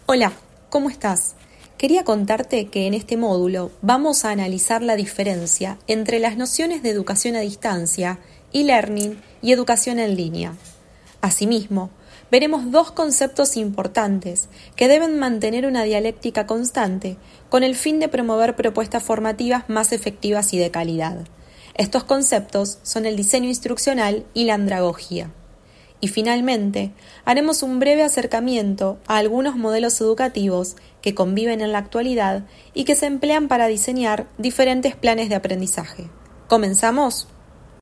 Hola, ¿cómo estás? Quería contarte que en este módulo vamos a analizar la diferencia entre las nociones de educación a distancia, e-learning y educación en línea. Asimismo, veremos dos conceptos importantes que deben mantener una dialéctica constante con el fin de promover propuestas formativas más efectivas y de calidad. Estos conceptos son el diseño instruccional y la andragogía. Y finalmente, haremos un breve acercamiento a algunos modelos educativos que conviven en la actualidad y que se emplean para diseñar diferentes planes de aprendizaje. ¿Comenzamos?